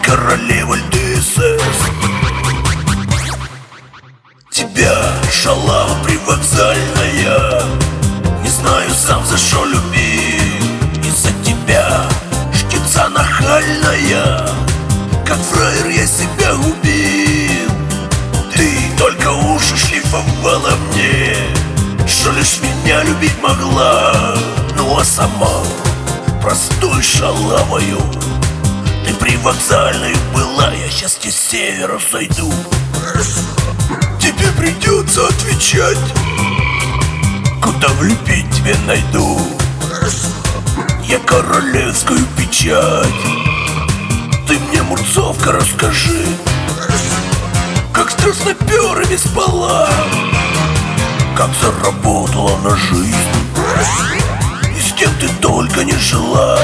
королевой ДСС. Тебя, шалава привокзальная, не знаю сам за что любил. Из-за тебя, штица нахальная, как фраер я себя губил. Ты только уши шлифовала мне, что лишь меня любить могла. Ну а сама простой шалавою ты привокзальной была. Я сейчас тебе с севера зайду, тебе придется отвечать, куда влепить тебе найду я королевскую печать. Ты мне, Мурцовка, расскажи, как с красноперами спала, как заработала на жизнь, и с кем ты только не жила.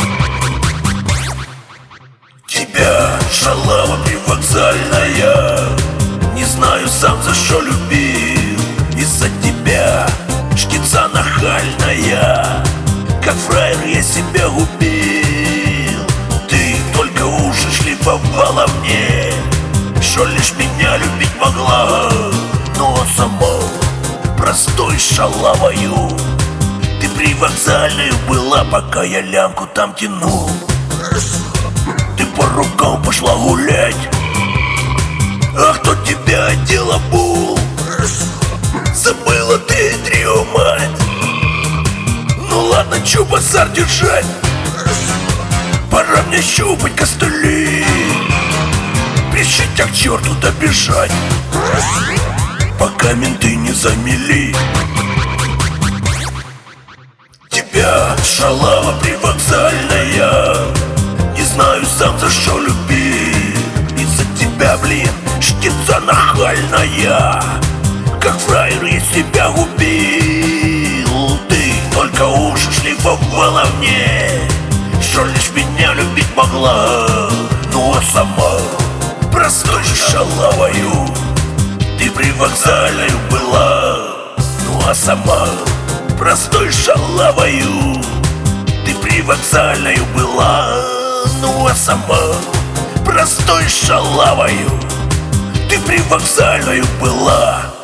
Тебя, шалава привокзальная, не знаю сам за что любил. Из-за тебя, штица нахальная, как фраер я себя губил. Ты только уши шлифовала мне, что лишь меня любить могла. Ну а сама простой шалавою ты привокзальной была, пока я лямку там тянул. Ты по рукам пошла гулять, а кто тебя одел обул? Забыла ты трио, мать. Ну ладно, чё базар держать, пора мне щупать костыли, прищить к черту добежать, пока менты не замели. Тебя, шалава привокзальная, не знаю сам за что любил. Из-за тебя, блин, штица нахальная, как фраер я себя губил. Ты только уши шлифовала мне, что лишь меня любить могла. Ну а сама простой шалавою ты привокзальной была. Ну а сама простой шалавою ты привокзальной была. Ну а сама простой шалавою ты привокзальной была.